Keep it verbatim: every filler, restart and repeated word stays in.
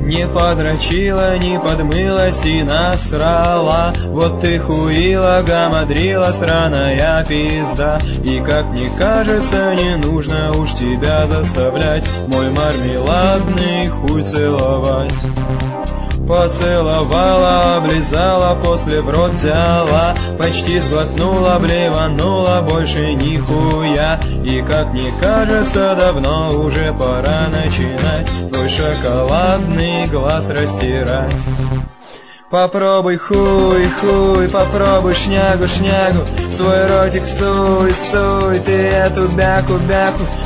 Не подрочила, не подмылась и насрала. Вот ты хуила, гамадрила, сраная пизда. И как мне кажется, не нужно уж тебя заставлять мой мармеладный хуй целовать. Поцеловала, облизала, после в рот взяла, почти сглотнула, блеванула, больше нихуя. И как мне кажется, давно уже пора начинать твой шоколадный глаз растирать. Попробуй хуй, хуй, попробуй шнягу, шнягу, свой ротик суй, суй, ты эту бяку, бяку